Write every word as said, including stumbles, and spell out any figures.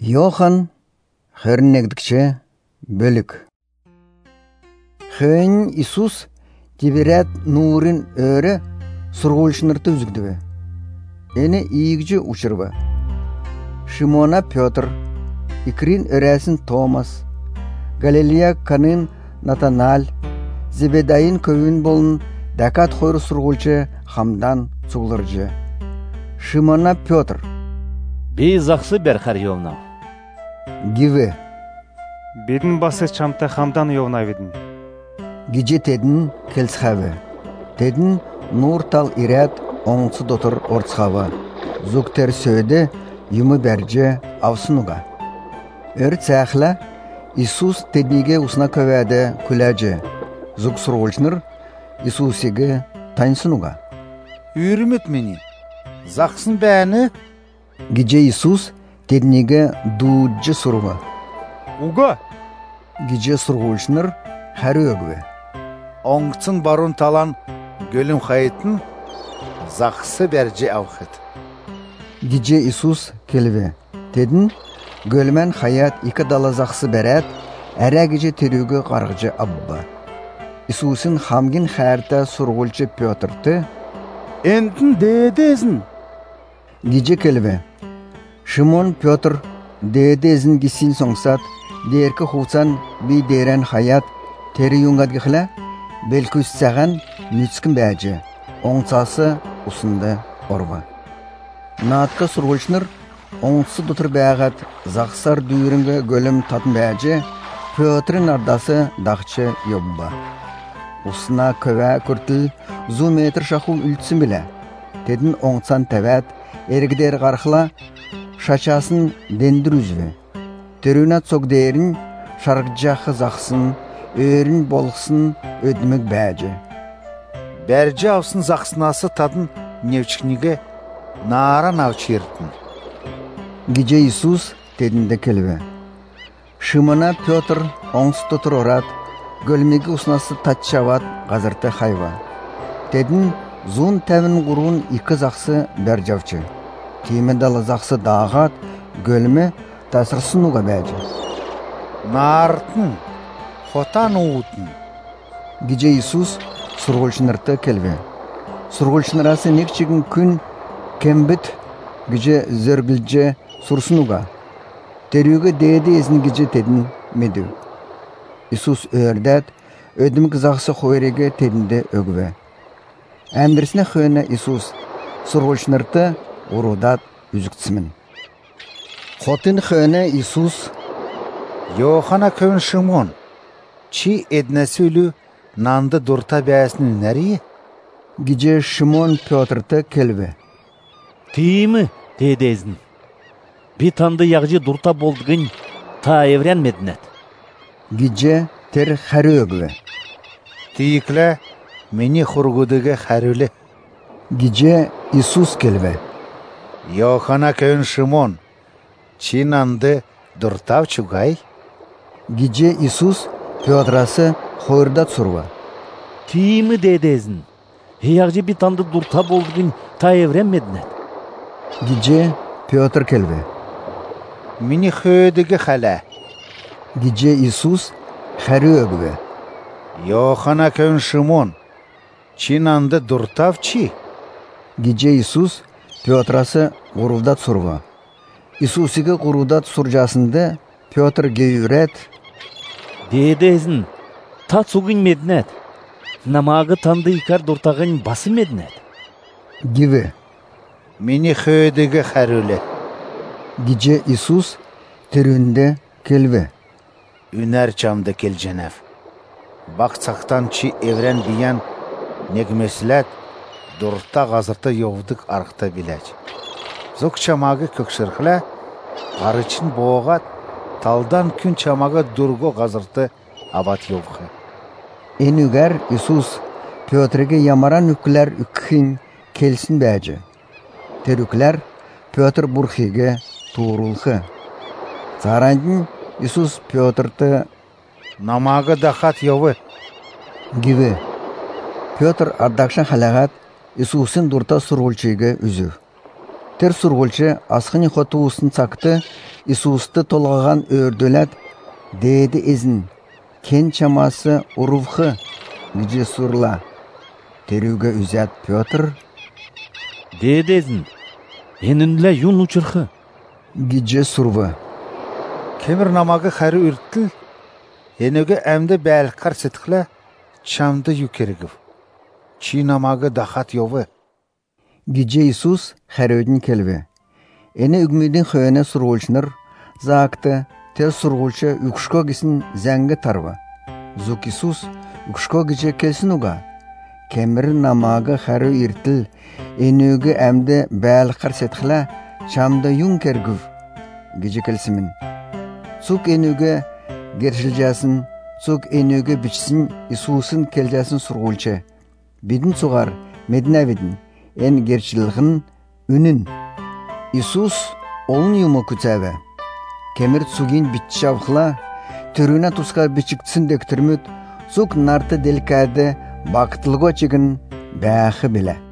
Йохан хөрнегдікче бөлік. Хөн Исус тиберет нурын өрі сұрғылшынырты үзгдігі. Әні иігжі ұшырғы. Шимона Петр, икрин өрәсін Томас, Галилея канын Натаналь, Зебедайын көвін болын дәкат қойры сұрғылчы хамдан цуғлыржы. Шимона Петр. Бей зақсы бәрқар евна. Гиве. Бедін басы чамта хамдан евна ведін. Гиже тедін келсхавы. Тедін нур тал ирет оңсы дотыр орцхавы. Зуктер сөйді юмы бәрже авсынуға. Өр цәхлі Исус тедніге усна көвәді күләжі. Зук сұрғылшыныр Исусиге тайынсынуға. Үйірімет мені. Зақсын бәні? Гиже Исус тедніге дуджы сұрға. Уға? Гиже сұрғылшыныр хәрі өгве. Оңғытсын барун талан гөлім қайытын зақсы бәрже ауқыт. Гиже Исус келве. Тедін гөлмен хаят икі дала зақсы бәрәт, әрі гиже терюгі қарғыжы абба. Исусын хамгин хәрті сұрғылчы Петрті. Әнтін дедезін. Гиже келве. Шимон Петр дедезін гисин соңсат, деркі хуцан бей дерен хаят тері юңгад гіхлі, белкүс сәған нүцкін бәжі, оңсасы ұсынды орва. Наатқа сұрғылшыныр, оңсы дотыр бәғат, зақсар дүйірінгі гөлім татын бәжі, Петрін ардасы дақчы йобба. Усына көвә күртіл, зу метр шақу үлтсін біле. Тедін оңсан тәвәт, әргідер қарқыла, шачасын дендір үзве. Түрінат соқ дейрін, шарғжақы зақсын, өрін болғысын өдімік бәжі. Бәрже аусын зақсынасы тадын невчікніге нара навчы ерттін. Гиже Исус тедінде келве. Шимона Петр оңсы тұтыр орат, гөлмегі ұснасы татчават ғазырты хайва. Тедін зун тәмін ғұруын икі зақсы бәржавчы. Тиме далы зақсы дағат, гөлмі тасырсынуға бәжі. Нартын, хотан уытын. Гиже Исус сұрғылшынырты келве. Сұрғылшынырасы некчігін күн кембіт гиже зөргілже сұрсынуға. Терюгі дейді езін гиже тедін меду. Исус өрдәт, өдімік зақсы қойреге тедінде өгве. Әндірсіне қойына Исус сұрғылшынырты урудат үзіктісімін. Хотын қойына Исус Йохана көвін Шимон, чи еднәсі үлі нанды дұрта бәсінің нәрі? гиже Шимон Петрті келве. Тиімі дедезін. Битанды яғжы дұрта болдығын та еврен медінет. Гиже тер хәрі өгве. Тейіклі мені құрғудығы қәрілі. Гиже Исус келве. Йохана көвін Шимон, чи нанды дұртав чугай? Гиже Исус Петрасы қойырдат сұрва. Тиімі дедезін. Яғжы битанды дұрта болдығын та еврен медінет. Гиже Петр келве. Мені қөдігі қәлі. Гиже Исус хәрі өгве. Йохана көвін Шимон, чи нанды дұртав чи? Гиже Исус Петрасы ғұрудат сұрва. Исусиге ғұрудат сұржасынды Петр гейурет. Дедезін. Та цуғын медінет. Намағы танды икар дұртағын басы медінет. Гиве. Мені қөдігі қәрілі. Гиже Исус түрінде келве. Үнәр чамды кел жәнәв. Бақсақтан чи еврен биян негмесілет дұрта ғазырты еудік арқта біләч. Зұқ чамағы көкшірқілі, ғарычын боғат, талдан күн чамағы дұрғы ғазырты абат еуқы. Энүгер Исус Петрге ямаран үкілер үкхин келсін бәжі. Терүклер Петр бұрхиге туырулқы. Зарандын Исус Петрті намағы дақат еуі. гиве. Петр ардақшын халағат Исусын дұрта сұрғылчыға үзі. Тер сургулчы асхыни хотуысын цакты Иисусты толгаган өрдөләт дээди эзин кен чамасы урувхы гиже сурла. Терүүгө үзәт Петр Дедезин. Энинле юн учырхы. гиже сурвы. Кемір намагы хәрі үрттіл, енеге әмді бәліққар сетіқлі чамды юкерігів. Чи намагы дахат йовы. Гиже Иисус хәрөдін келве. Эне үгмүйдін хöyөне сургулчыныр, заакты те сургулчы үкшко гисин зәңгі тарва. Зук Иисус үкшко гиже келсін уга. Кемір намагы хәрі үрттіл, енеге әмді бәліққар сетіқлі чамды юн кергів. Гиже келсімін. Цук энөге гершилжасын, цук энөге бичсин Иисусын келжасын сургулчы. Бидин цугар медина бидин, эн гершилгын үнін. Иисус олын юмы күтәве. Кемір цугин битчавхла, түрүнә тускар бичіктсін дөктірмүт, цук нарты делкады бақытылго чигін бәхі біле.